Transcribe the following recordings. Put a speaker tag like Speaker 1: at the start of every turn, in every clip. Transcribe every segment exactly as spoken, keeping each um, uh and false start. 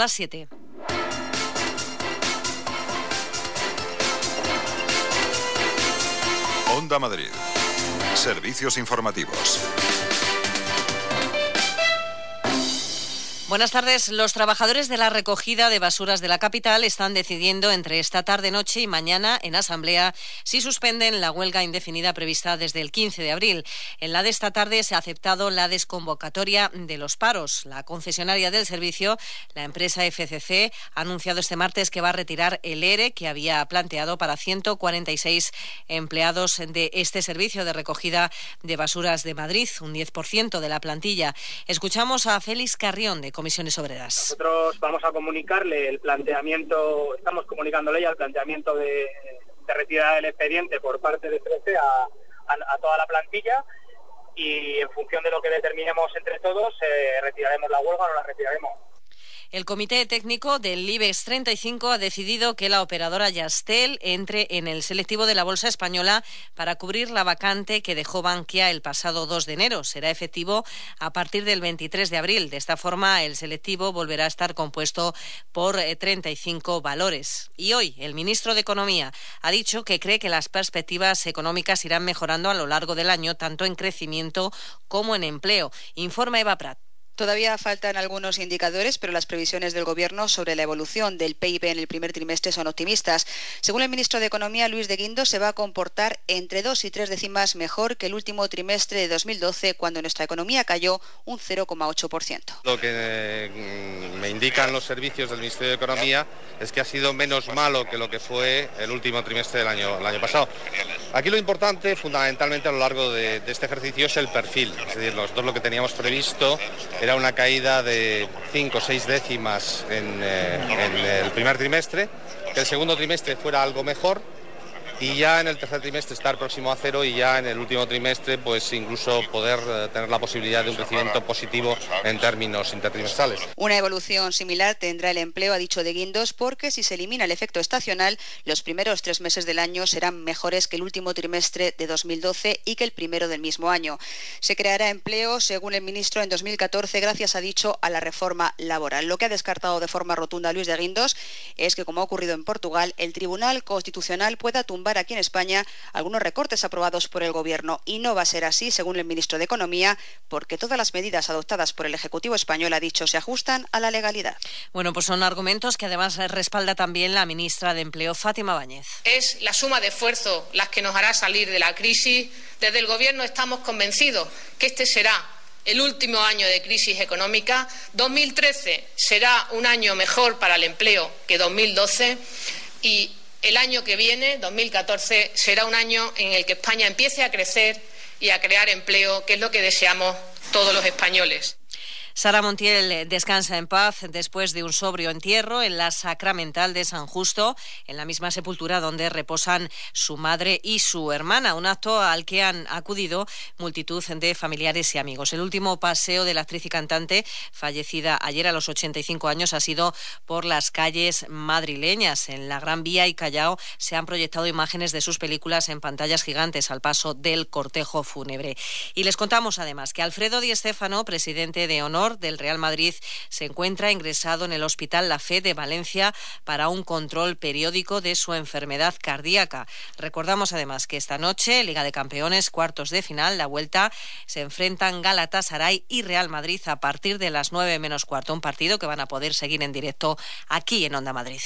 Speaker 1: las siete.
Speaker 2: Onda Madrid. Servicios informativos.
Speaker 1: Buenas tardes. Los trabajadores de la recogida de basuras de la capital están decidiendo entre esta tarde, noche y mañana en asamblea si suspenden la huelga indefinida prevista desde el quince de abril. En la de esta tarde se ha aceptado la desconvocatoria de los paros. La concesionaria del servicio, la empresa F C C, ha anunciado este martes que va a retirar el E R E que había planteado para ciento cuarenta y seis empleados de este servicio de recogida de basuras de Madrid, un diez por ciento de la plantilla. Escuchamos a Félix Carrión, de Comisiones Obreras.
Speaker 3: Nosotros vamos a comunicarle el planteamiento, estamos comunicándole ya el planteamiento de, de retirada del expediente por parte de F C C a, a, a toda la plantilla, y en función de lo que determinemos entre todos, eh, retiraremos la huelga o no la retiraremos.
Speaker 1: El Comité Técnico del IBEX treinta y cinco ha decidido que la operadora Yastel entre en el selectivo de la Bolsa Española para cubrir la vacante que dejó Bankia el pasado dos de enero. Será efectivo a partir del veintitrés de abril. De esta forma, el selectivo volverá a estar compuesto por treinta y cinco valores. Y hoy, el ministro de Economía ha dicho que cree que las perspectivas económicas irán mejorando a lo largo del año, tanto en crecimiento como en empleo. Informa Eva Prat.
Speaker 4: Todavía faltan algunos indicadores, pero las previsiones del Gobierno sobre la evolución del P I B en el primer trimestre son optimistas. Según el ministro de Economía, Luis de Guindos, se va a comportar entre dos y tres décimas mejor que el último trimestre de dos mil doce, cuando nuestra economía cayó un cero coma ocho por ciento.
Speaker 5: Lo que eh, me indican los servicios del Ministerio de Economía es que ha sido menos malo que lo que fue el último trimestre del año, el año pasado. Aquí lo importante, fundamentalmente, a lo largo de, de este ejercicio es el perfil. Es decir, nosotros lo que teníamos previsto era una caída de cinco o seis décimas en, eh, en el primer trimestre, que el segundo trimestre fuera algo mejor, y ya en el tercer trimestre estar próximo a cero, y ya en el último trimestre pues incluso poder eh, tener la posibilidad de un crecimiento positivo en términos intertrimestrales.
Speaker 4: Una evolución similar tendrá el empleo, ha dicho de Guindos, porque si se elimina el efecto estacional, los primeros tres meses del año serán mejores que el último trimestre de dos mil doce y que el primero del mismo año. Se creará empleo, según el ministro, en dos mil catorce, gracias, ha dicho, a la reforma laboral. Lo que ha descartado de forma rotunda Luis de Guindos es que, como ha ocurrido en Portugal, el Tribunal Constitucional pueda tumbar aquí en España algunos recortes aprobados por el Gobierno, y no va a ser así, según el ministro de Economía, porque todas las medidas adoptadas por el Ejecutivo español, ha dicho, se ajustan a la legalidad.
Speaker 1: Bueno, pues son argumentos que además respalda también la ministra de Empleo, Fátima Báñez.
Speaker 6: Es la suma de esfuerzos las que nos hará salir de la crisis. Desde el Gobierno estamos convencidos que este será el último año de crisis económica. dos mil trece será un año mejor para el empleo que dos mil doce, y el año que viene, dos mil catorce, será un año en el que España empiece a crecer y a crear empleo, que es lo que deseamos todos los españoles.
Speaker 1: Sara Montiel descansa en paz después de un sobrio entierro en la Sacramental de San Justo, en la misma sepultura donde reposan su madre y su hermana, un acto al que han acudido multitud de familiares y amigos. El último paseo de la actriz y cantante, fallecida ayer a los ochenta y cinco años, ha sido por las calles madrileñas. En la Gran Vía y Callao se han proyectado imágenes de sus películas en pantallas gigantes al paso del cortejo fúnebre. Y les contamos además que Alfredo Di Stéfano, presidente de honor del Real Madrid, se encuentra ingresado en el Hospital La Fe de Valencia para un control periódico de su enfermedad cardíaca. Recordamos además que esta noche, Liga de Campeones, cuartos de final, la vuelta, se enfrentan Galatasaray y Real Madrid a partir de las nueve menos cuarto, un partido que van a poder seguir en directo aquí en Onda Madrid.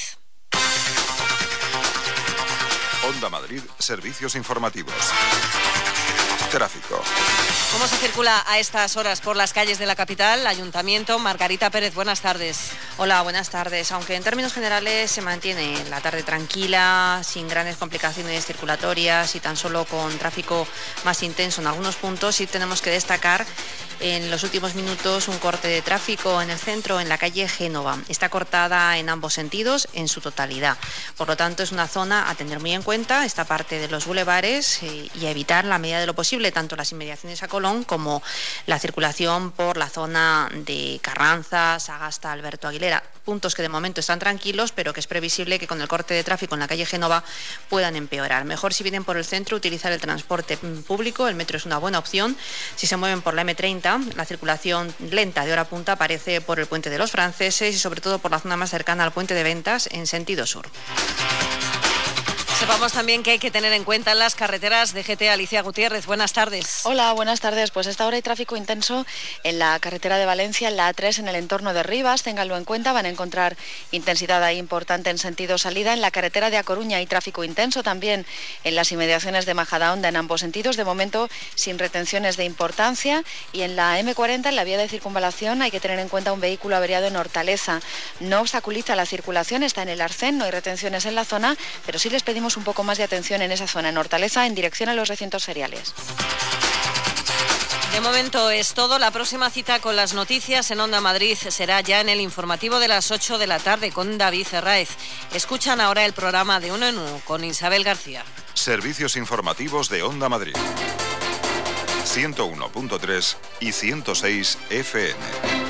Speaker 2: Onda Madrid, servicios informativos. Tráfico.
Speaker 1: ¿Cómo se circula a estas horas por las calles de la capital? Ayuntamiento, Margarita Pérez, buenas tardes.
Speaker 7: Hola, buenas tardes. Aunque en términos generales se mantiene la tarde tranquila, sin grandes complicaciones circulatorias y tan solo con tráfico más intenso en algunos puntos, sí tenemos que destacar en los últimos minutos un corte de tráfico en el centro, en la calle Génova. Está cortada en ambos sentidos, en su totalidad. Por lo tanto, es una zona a tener muy en cuenta, esta parte de los bulevares, eh, y a evitar, en la medida de lo posible, previsible tanto las inmediaciones a Colón como la circulación por la zona de Carranza, Sagasta, Alberto Aguilera. Puntos que de momento están tranquilos, pero que es previsible que con el corte de tráfico en la calle Génova puedan empeorar. Mejor si vienen por el centro utilizar el transporte público, el metro es una buena opción. Si se mueven por la eme treinta, la circulación lenta de hora punta aparece por el puente de los Franceses y sobre todo por la zona más cercana al puente de Ventas en sentido sur.
Speaker 1: Sepamos también que hay que tener en cuenta las carreteras de G T. Alicia Gutiérrez, buenas tardes.
Speaker 8: Hola, buenas tardes. Pues a esta hora hay tráfico intenso en la carretera de Valencia, en la A tres, en el entorno de Rivas. Ténganlo en cuenta, van a encontrar intensidad ahí importante en sentido salida. En la carretera de A Coruña hay tráfico intenso también en las inmediaciones de Majadahonda en ambos sentidos. De momento sin retenciones de importancia. Y en la eme cuarenta, en la vía de circunvalación, hay que tener en cuenta un vehículo averiado en Hortaleza. No obstaculiza la circulación, está en el arcén, no hay retenciones en la zona, pero sí les pedimos un poco más de atención en esa zona, en Hortaleza, en dirección a los recintos feriales.
Speaker 1: De momento es todo. La próxima cita con las noticias en Onda Madrid será ya en el informativo de las ocho de la tarde con David Herráez. Escuchan ahora el programa de Uno en Uno con Isabel García.
Speaker 2: Servicios informativos de Onda Madrid. ciento uno punto tres y ciento seis efe eme.